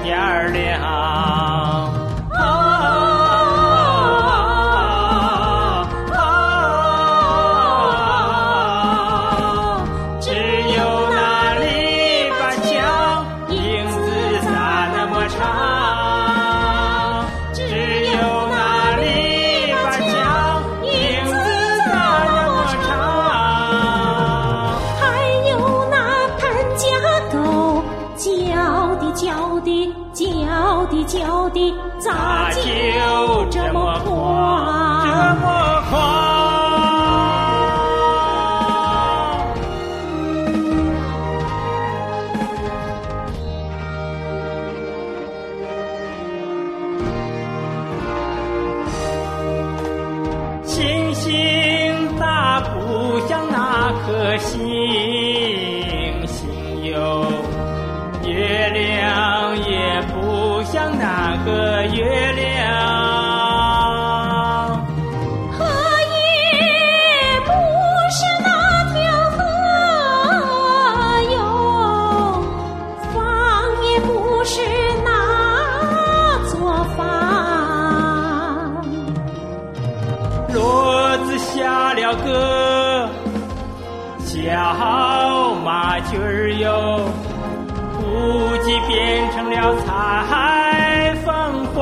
点儿亮。只有那篱笆墙，影子咋那么长？只有那篱笆墙，影子咋那么长？ 还有那潘家狗，叫的叫的叫的叫的，咋就这么狂？ 这么狂？星星大不像那颗星星哟，月亮也不像那个月亮， 河也不是那条河哟，房也不是那座房。 骡子下了个小马驹儿哟，估计变成了彩凤凰。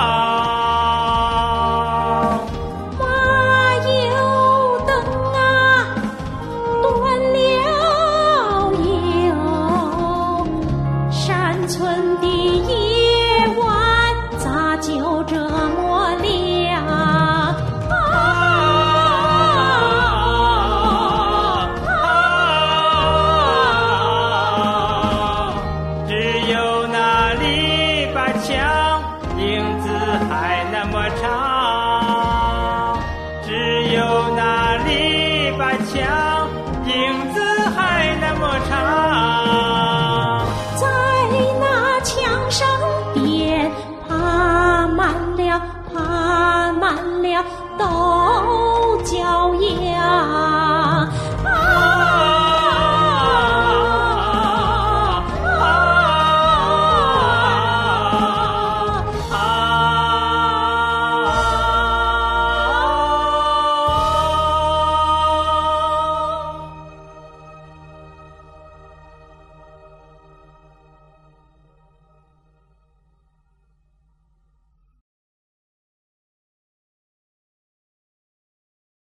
马油灯啊，断了油，山村的夜晚咋就这么亮？ 只有那篱笆墙，影子还那么长。